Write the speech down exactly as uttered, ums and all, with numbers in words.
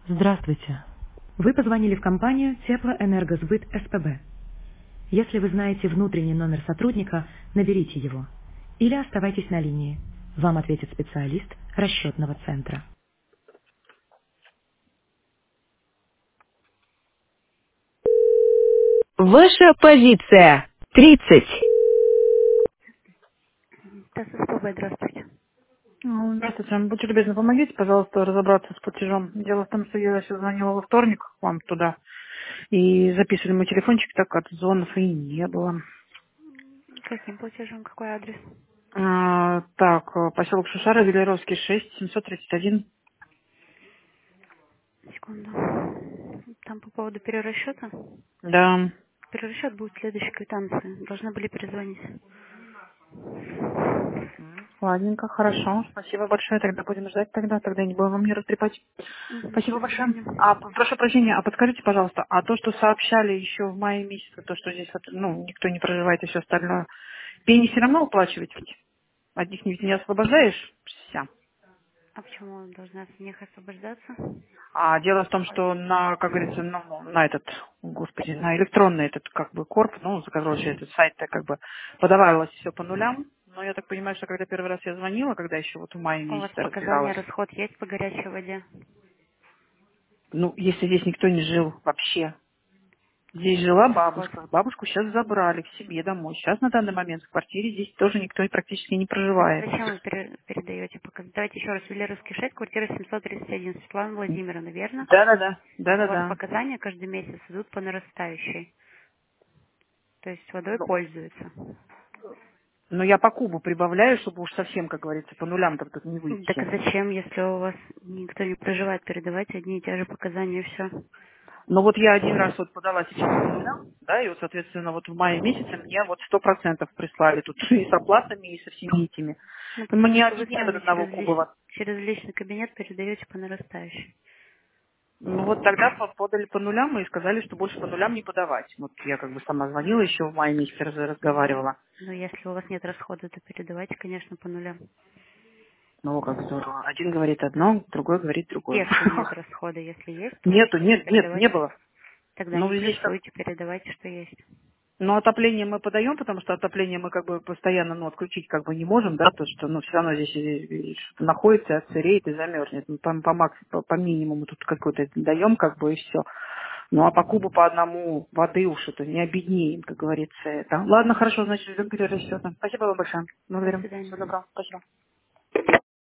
Здравствуйте. Вы позвонили в компанию Теплоэнергосбыт СПБ. Если вы знаете внутренний номер сотрудника, наберите его. Или оставайтесь на линии. Вам ответит специалист расчетного центра. Ваша позиция. тридцать. Да, СПБ, здравствуйте. Ну, Здравствуйте. Будьте любезны, помогите, пожалуйста, разобраться с платежом. Дело в том, что я сейчас звонила во вторник к вам туда, и записывали мой телефончик, так как звонов и не было. Каким платежом, какой адрес? А, так, э, поселок Шушара, Велеровский, шесть, семьсот тридцать один. Секунду. Там по поводу перерасчета. Да. Перерасчет будет в следующей квитанции. Должны были перезвонить. М, Ладненько, хорошо. Спасибо большое. Тогда будем ждать тогда. Тогда не будем вам не растрепать. Угу, Спасибо до большое. свидания. А, п- прошу прощения, а подскажите, пожалуйста, а то, что сообщали еще в мае месяце, то, что здесь вот, ну, никто не проживает и все остальное, пени все равно уплачивать ведь? От них ведь не освобождаешь вся. А почему он должна от них освобождаться? А дело в том, что на, как говорится, ну, на этот, господи, на электронный этот как бы корп, ну, короче, этот сайт-то как бы подавалось все по нулям. Но я так понимаю, что когда первый раз я звонила, когда еще вот в мае У вас месяце показания разбиралась, расход есть по горячей воде? ну, если здесь никто не жил вообще. Здесь жила Расход. бабушка. Бабушку сейчас забрали к себе домой. Сейчас на данный момент в квартире здесь тоже никто и практически не Тогда проживает. зачем вы пере- передаете показания? Давайте еще раз. Велеровский шесть, квартира семьсот тридцать один. Светлана Владимировна, верно? Да-да-да. У вас Да-да-да. показания каждый месяц идут по нарастающей. То есть водой Ну, пользуются. но я по кубу прибавляю, чтобы уж совсем, как говорится, по нулям так тут не Так а выйти. зачем, если у вас никто не проживает, передавать одни и те же показания и все? Но вот я один раз вот подала сейчас по нулям, да, и вот, соответственно, вот в мае месяце мне вот сто процентов прислали тут и с оплатами, и со всеми этими. Ну, потому Мне что вы один нет от сами одного через личный, куба. через личный кабинет передаете по нарастающей. Ну вот тогда по- подали по нулям и сказали, что больше по нулям не подавать. Вот я как бы сама звонила еще в мае месяце, раз- разговаривала. Но если у вас нет расхода, то передавайте, конечно, по нулям. Ну, как здорово. Один говорит одно, другой говорит другое. Если нет расхода, если есть, то Нету, нет, нет, не передавайте. было. Тогда Ну, не здесь как... плюсуйте, передавайте, что есть. Ну, отопление мы подаем, потому что отопление мы как бы постоянно, ну, отключить как бы не можем, да, то что, ну, все равно здесь и- и что-то находится, отсыреет и замерзнет. Ну, по, по, макс- по, по минимуму тут какой-то даем, как бы, и все. Ну, а по кубу по одному воды уж это не обеднеем, как говорится, это. Ладно, хорошо, значит, ждем перерасчета. Спасибо вам большое. До Благодарю. Всего свидания. доброго. Спасибо.